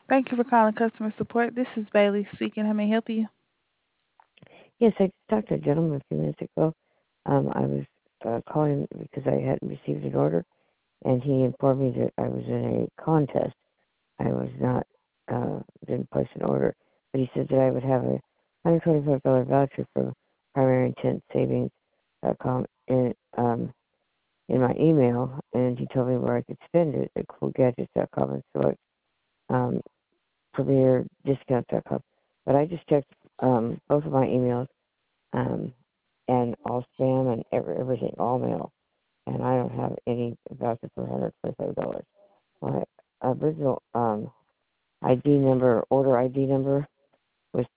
Thank you for calling customer support. This is Bailey speaking. How may I help you? Yes, I just talked to a gentleman a few minutes ago. I was calling because I hadn't received an order, and he informed me that I was in a contest. I was not, didn't place an order, but he said that I would have a $125 voucher from PrimaryIntentSavings.com in my email, and he told me where I could spend it at CoolGadgets.com and select um, PremierDiscounts.com. But I just checked both of my emails um, and all spam and everything, all mail. And I don't have any voucher for $125. My original ID number, order ID number, was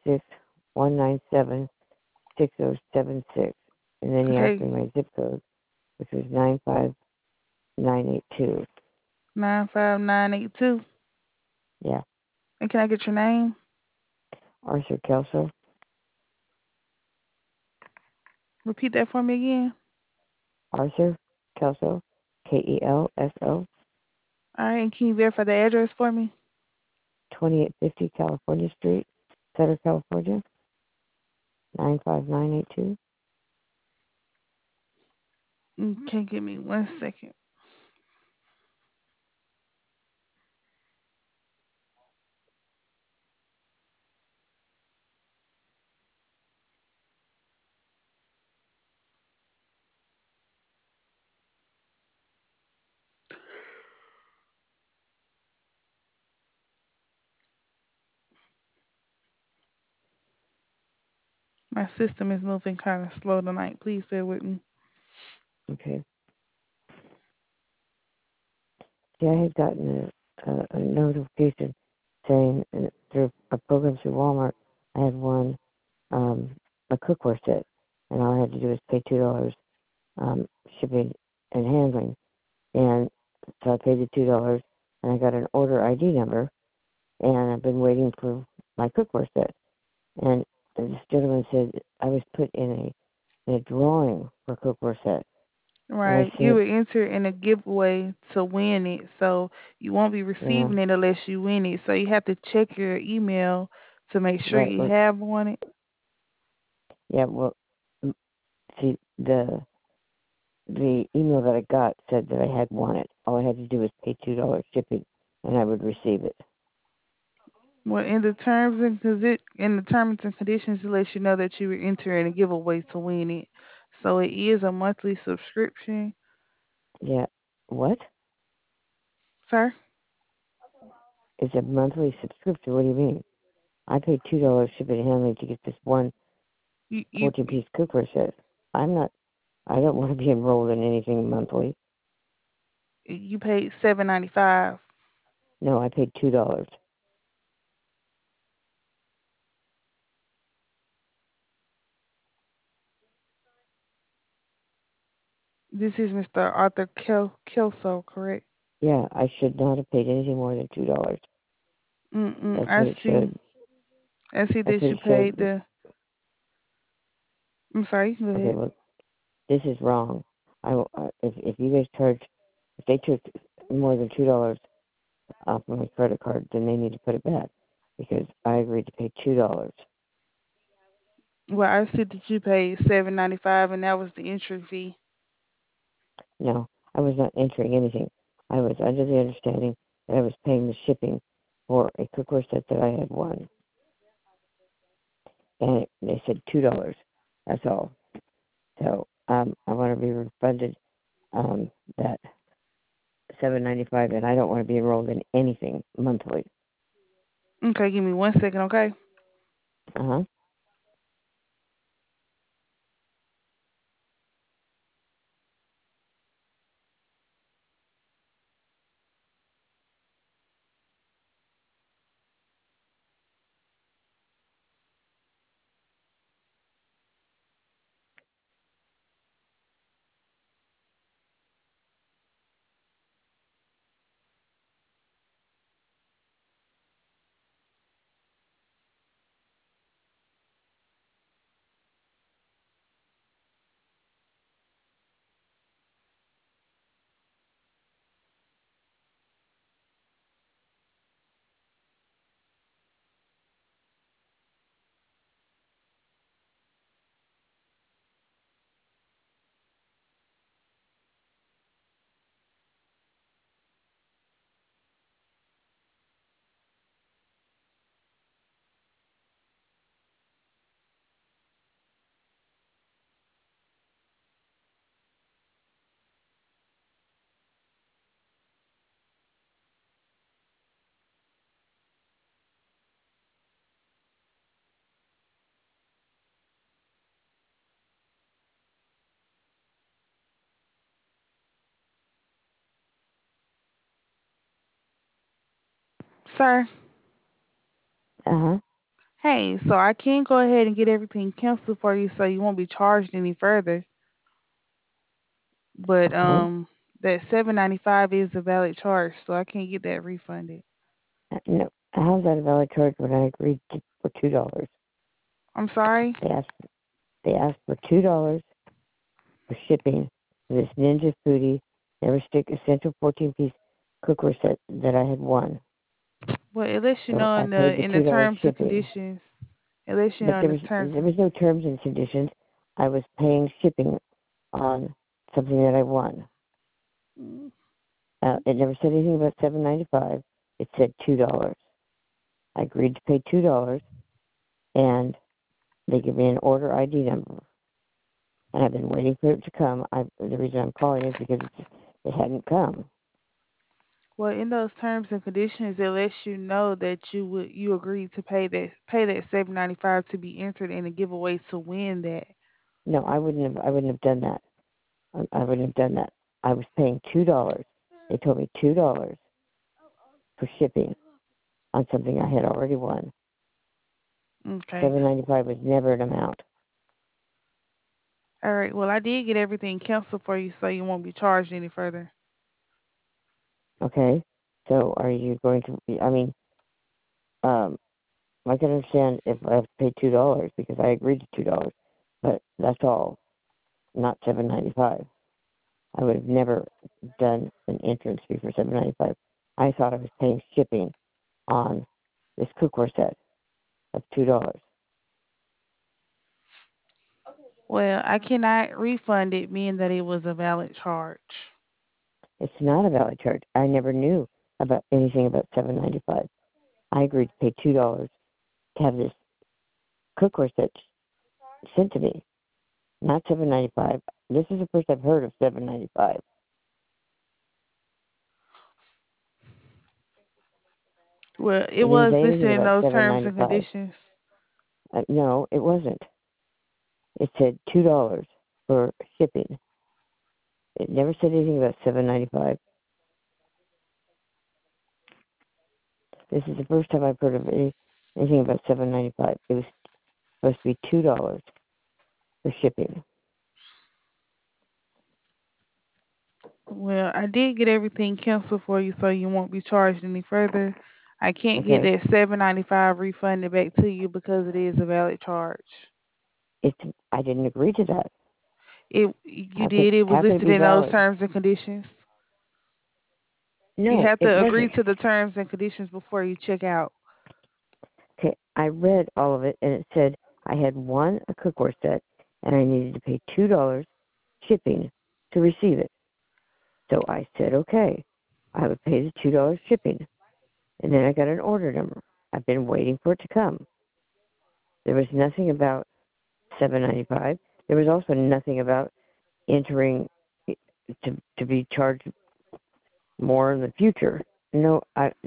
261976076, and then he asked Okay, me my zip code, which was 95982. 95982. Yeah, And can I get your name? Arthur Kelso, Repeat that for me again. Arthur Kelso, Kelso, All right, and can you verify the address for me? 2850 California Street, Sutter, California, 95982. Okay, give me 1 second. My system is moving kind of slow tonight. Please bear with me. Okay. See, I had gotten a notification saying through a program through Walmart, I had won a cookware set, and all I had to do was pay $2 shipping and handling, and so I paid the $2, and I got an order ID number, and I've been waiting for my cookware set, and this gentleman said I was put in a drawing for cookware set, and I Right, you said, were entered in a giveaway to win it, so you won't be yeah, receiving it unless you win it. So you have to check your email to make sure right, you well, have won it. yeah, well, see, the email that I got said that I had won it. All I had to do was pay $2 shipping, and I would receive it. Well, in the terms and conditions, it lets you know that you were entering a giveaway to win it. So it is a monthly subscription, Yeah. What? sir. It's a monthly subscription. What do you mean? I paid $2 shipping and handling to get this one You you 14-piece cookware set. I'm not. I don't want to be enrolled in anything monthly. you paid $7.95. No, I paid $2. This is Mr. Arthur Kelso, correct? Yeah, I should not have paid anything more than $2. Mm-mm. That's what it showed. I see That's that what you it showed. paid the. I'm sorry. Go Okay, ahead. well, this is wrong. If you guys charge, if they took more than $2 off my credit card, then they need to put it back because I agreed to pay $2. Well, I see that you paid $7.95, and that was the entry fee. No, I was not entering anything. I was under the understanding that I was paying the shipping for a cookware set that I had won, and they said $2. That's all. So I want to be refunded that $7.95, and I don't want to be enrolled in anything monthly. Okay, give me 1 second, okay? Uh huh. Sir, Uh huh. hey, so I can go ahead and get everything canceled for you so you won't be charged any further. But Okay. that 7.95 is a valid charge, so I can't get that refunded. No. How's that a valid charge when I agreed for $2? I'm sorry. They asked they asked for $2 for shipping for this Ninja Foodie Never Stick Essential 14-piece cookware set that I had won. Well, it lets you So know I paid the in the $2 terms and shipping. conditions. It lets you But know in there the was terms. there was no terms and conditions. I was paying shipping on something that I won. Mm, It never said anything about $7.95. It said $2. I agreed to pay $2, and they give me an order ID number. And I've been waiting for it to come. The reason I'm calling is because it hadn't come. Well, in those terms and conditions, it lets you know that you agreed to pay that 7.95 to be entered in a giveaway to win that. No, I wouldn't have done that. I wouldn't have done that. I was paying $2. They told me $2 for shipping on something I had already won. Okay. $7.95 was never an amount. All right. Well, I did get everything canceled for you, so you won't be charged any further. Okay, so are you going to? I mean, um, I can understand if I have to pay $2 because I agreed to $2, but that's all, not $7.95. I would have never done an entrance fee for $7.95. I thought I was paying shipping on this cookware set of $2. Well, I cannot refund it, being that it was a valid charge. It's not a valid charge. I never knew about anything about $7.95. I agreed to pay $2 to have this cookware set sent to me, not $7.95. This is the first I've heard of $7.95. Well, it It didn't was say listed anything in about those terms and 7.95. conditions. No, it wasn't. It said $2 for shipping. It never said anything about $7.95. This is the first time I've heard of anything about $7.95. It was supposed to be $2 for shipping. Well, I did get everything canceled for you, so you won't be charged any further. I can't get Okay, that 7.95 refunded back to you because it is a valid charge. it's I didn't agree to that. It you did. It was How could it listed be in those valid? terms and conditions. You No, have it to agree wasn't. to the terms and conditions before you check out. Okay, I read all of it, and it said I had won a cookware set, and I needed to pay $2 shipping to receive it. So I said, okay, I would pay the $2 shipping, and then I got an order number. I've been waiting for it to come. There was nothing about $7.95. There was also nothing about entering to be charged more in the future. No,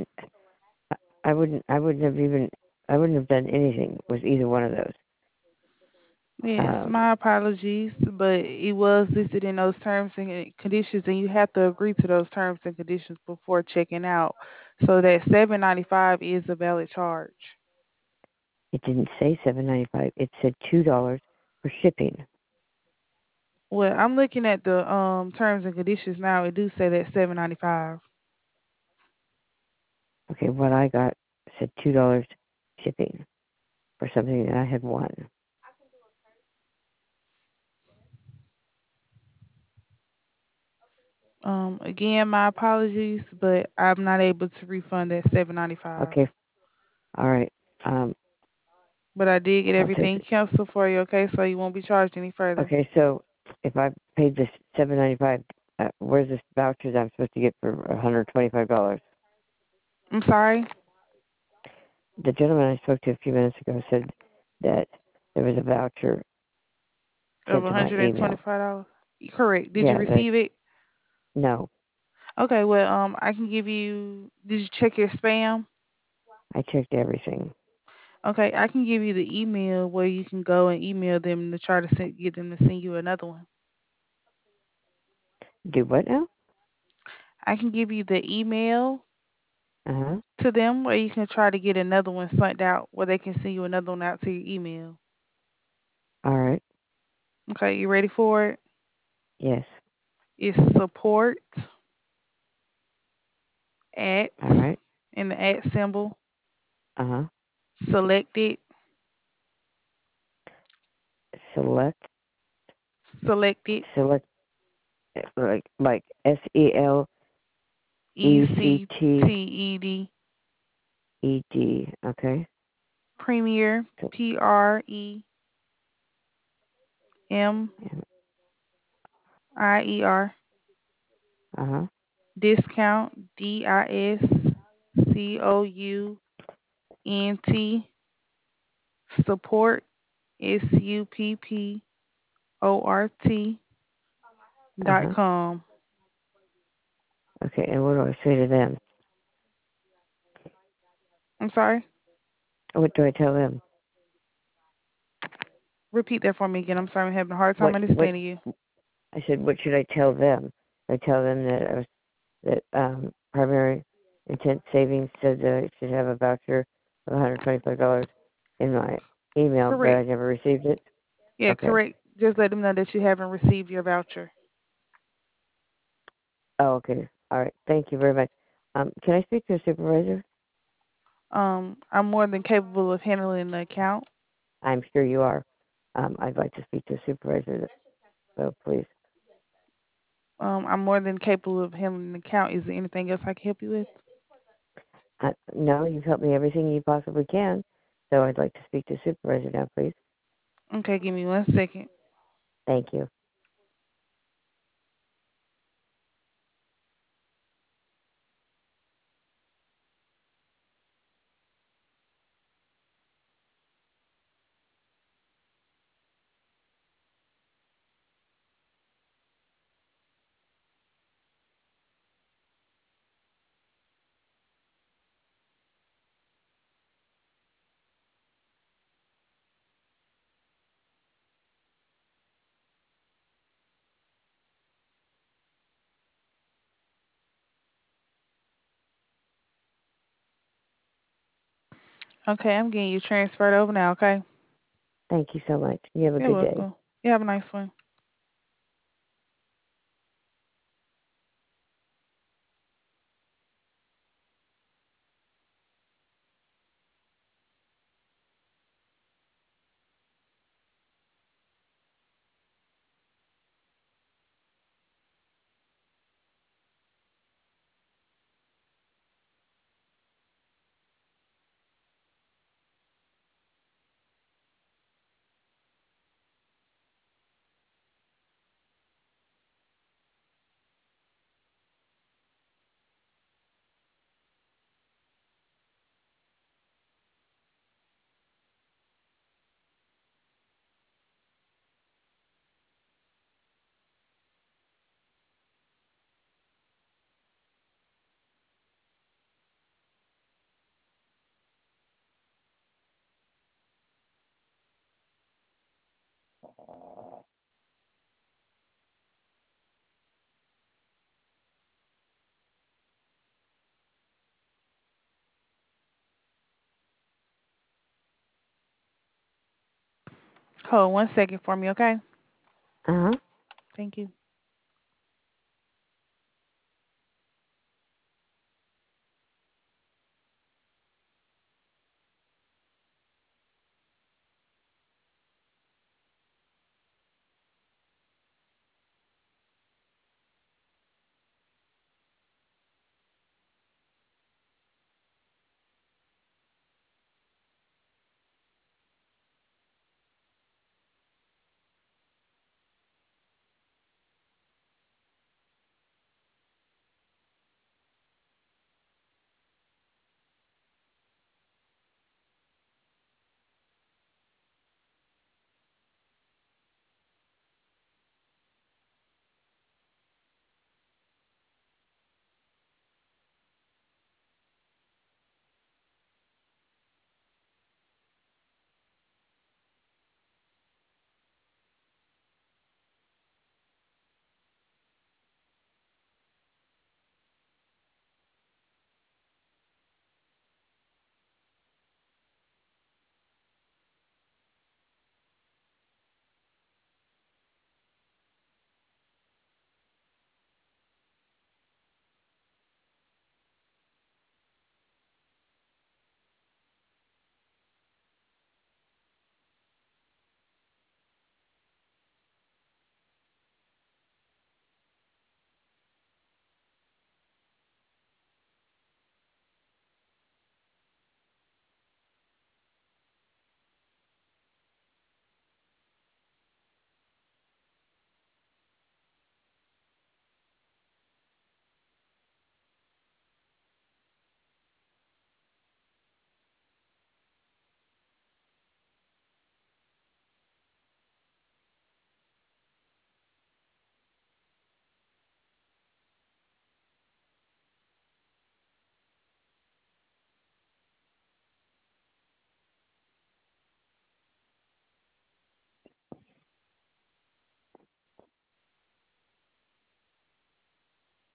I wouldn't have even I wouldn't have done anything with either one of those. Yes, Um, my apologies, but it was listed in those terms and conditions, and you have to agree to those terms and conditions before checking out. So that 7.95 is a valid charge. it didn't say $7.95. It said $2 for shipping. Well, I'm looking at the terms and conditions now. It do say that 7.95. Okay, what I got said $2 shipping for something that I had won. Again, my apologies, but I'm not able to refund that 7.95. Okay, all right. Um, But I did get I'll take everything it. canceled for you, okay? So you won't be charged any further. Okay, so if I paid this $7.95, where's this voucher that I'm supposed to get for $125? I'm sorry, The gentleman I spoke to a few minutes ago said that there was a voucher of sent to my email. $125. Correct. Did you Yeah, that receive it? no, Okay, well, I can give you. Did you check your spam? I checked everything. Okay, I can give you the email where you can go and email them to try to get them to send you another one. Do what now? I can give you the email Uh-huh. to them, or you can try to get another one sent out where they can send you another one out to your email. All right. Okay, you ready for it? Yes. It's support at All right. and the at symbol Uh-huh. selected Select. selected Select. Like E C T SELECTED. E D Okay. Premier So, PREMIER uh-huh. discount DISCOUNT support support Uh-huh. .com. Okay. And what do I say to them? I'm sorry. What do I tell them? Repeat that for me again. I'm sorry. I'm having a hard time What understanding you. I said, what should I tell them? I tell them that primary intent savings said that I should have a voucher of $125 in my email, but I Correct. never received it. Yeah, Okay. correct. Just let them know that you haven't received your voucher. Oh, okay. All right. Thank you very much. Can I speak to a supervisor? I'm more than capable of handling the account. I'm sure you are. I'd like to speak to a supervisor, so please. I'm more than capable of handling the account. Is there anything else I can help you with? No, you've helped me everything you possibly can, so I'd like to speak to a supervisor now, please. Okay, give me 1 second. Thank you. Okay, I'm getting you transferred over now, okay? Thank you so much. You have a You're good day. welcome. You have a nice one. Hold 1 second for me, okay? Uh huh. Thank you.